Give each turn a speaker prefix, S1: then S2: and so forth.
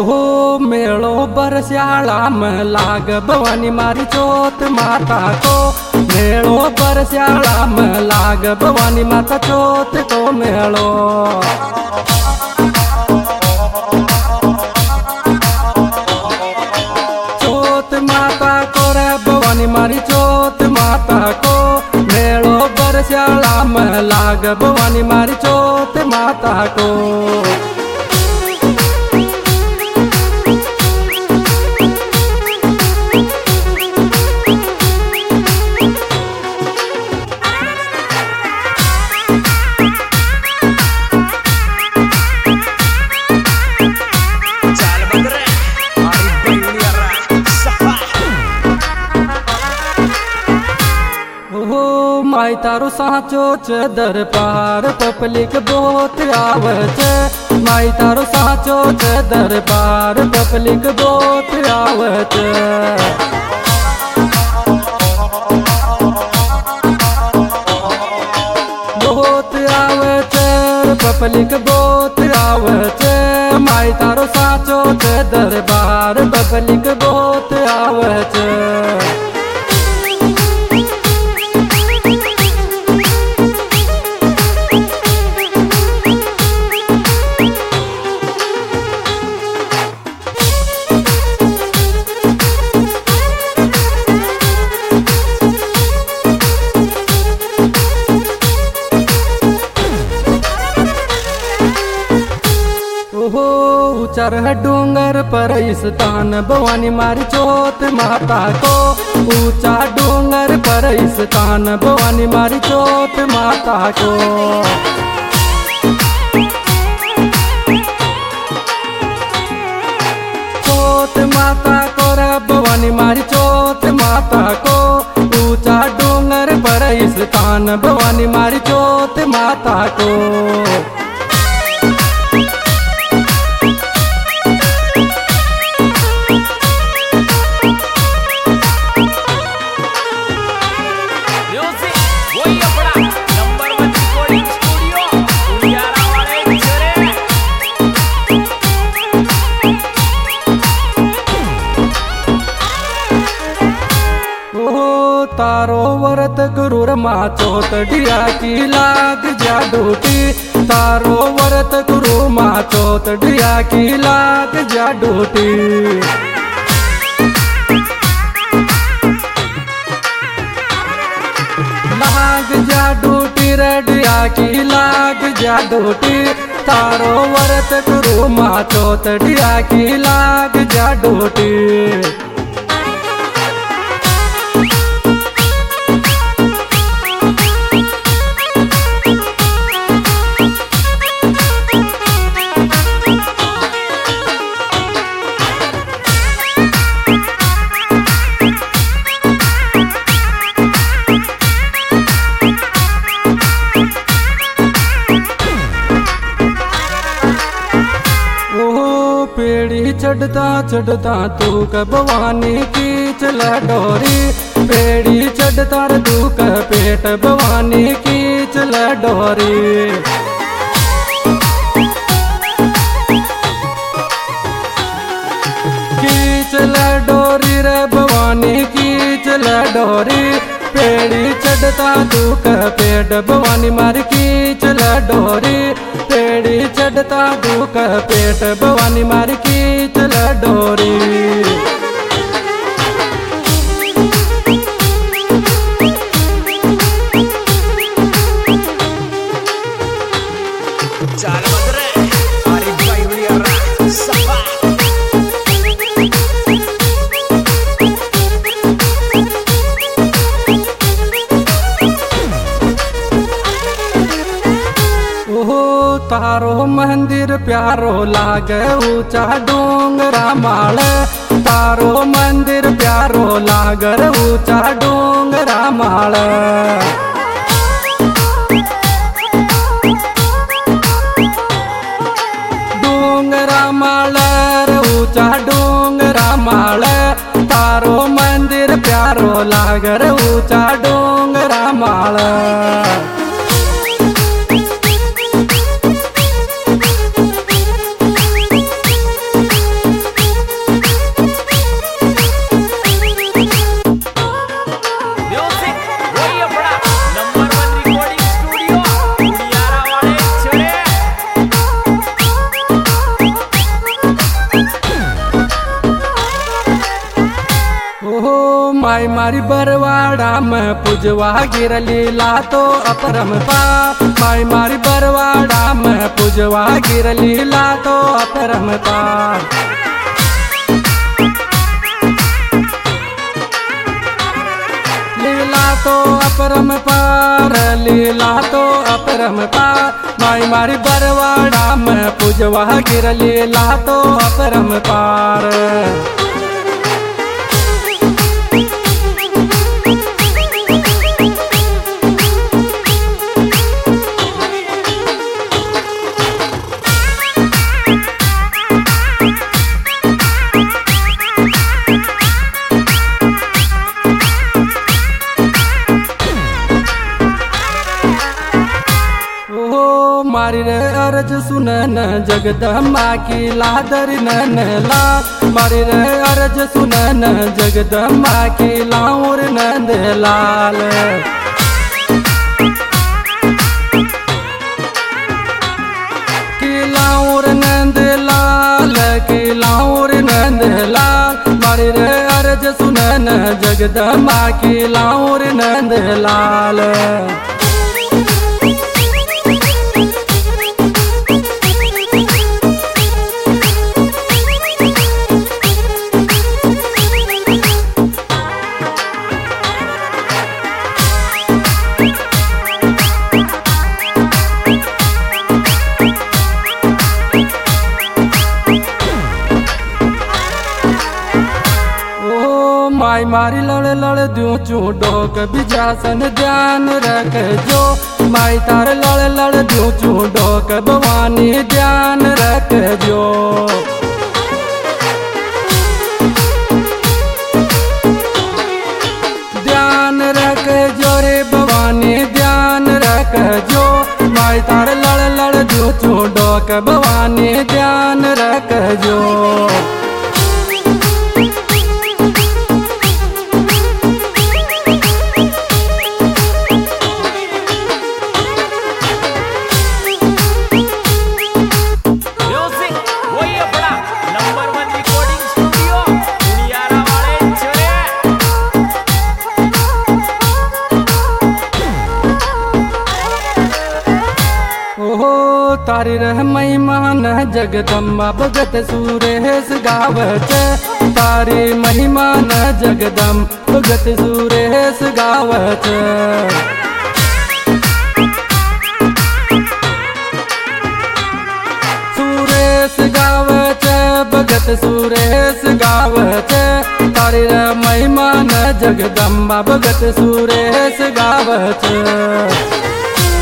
S1: ओहो मेलो बरस्याला में लाग भवानी मारी चोत माता को। मेलो बरस्याला में लाग भवानी माता चोत को मेलो। चोत माता को रे भवानी मारी चोत माता को। मेलो बरस्याला में लाग भवानी मारी चोत माता को। माई तारो साचो च दरबार पब्लिक बहुत आवच। माई तारो साचो च दरबार पब्लिक बहुत आवच। बहुत आवच पब्लिक बहुत आवच। माई तारो साचो च दरबार पब्लिक बहुत आवच। ऊंचा डूंगर पर स्थान भवानी मारी चोत माता को। ऊंचा डूंगर पर स्थान भवानी मारी चोत माता को। चोत माता को रे भवानी मारी चोत माता को। ऊंचा डूंगर पर स्थान भवानी मारी चोत माता को। तारो व्रत गुरुर माँ चोत डिया की लाग जा डूटी। तारो व्रत गुरु माँ चोत डिया की लाग जा डूटी। लाग जा डूटी रे डिया की लाग जा डूटी। तारो व्रत गुरु माँ चोत डिया की लाग जा डूटी। पेड़ी चढ़ता चढ़ता तू क भवानी की चला डोरी। पेड़ी चढ़ता तू क पेट भवानी की चला डोरी। चला डोरी रे भवानी की चला डोरी। पेड़ी चढ़ता तू क पेट भवानी मारी की चला डोरी। पेड़ी चढ़ता तू क पेट भवानी मारी की चला डोरी। तारो मंदिर प्यारो लागे ऊंचा डोंगरा माल। तारो मंदिर प्यारो लागे ऊंचा डोंगरा माल। डोंगरा माल ऊंचा डोंगरा माल। तारो मंदिर प्यारो लागे ऊंचा डोंगरा माल। माई मारी बरवाड़ा में पूजवा गिरली लातो अपरम पार। माई मारी बरवाड़ा में पूजवा गिरली लातो अपरम पार। लीला तो अपरम पार, लीला तो अपरम पार। माई मारी बरवाड़ा में पूजवा गिरली लातो अपरम पार। मारी रे अर्ज सुनन जगदम्बा की लादर ननला। मारी रे अर्ज सुनन जगदम्बा की लाउर नंद लाल। की लाउर नंद लाल, की लाउर नंद लाल। मारी रे अर्ज सुनन जगदम्बा की लाउर नंद लाल। माई मारी लड़ लड़ दूं चूडो कभी जासन ध्यान रख जो। माई तार लड़ लड़ दूं चूडो भवानी ध्यान रख जो। ध्यान रख जो रे भवानी ध्यान रख जो। माई तार लड़ लड़ दूं चूडो भवानी ध्यान रख जो। तारी रह महिमा न जगदम्बा भगत सुरेश गावच। तारी महिमा न जगदम भगत सुरेश गावच। सुरेश गावच भगत सुरेश गावच। तारी रह महिमा न जगदम्बा भगत सुरेश गावच।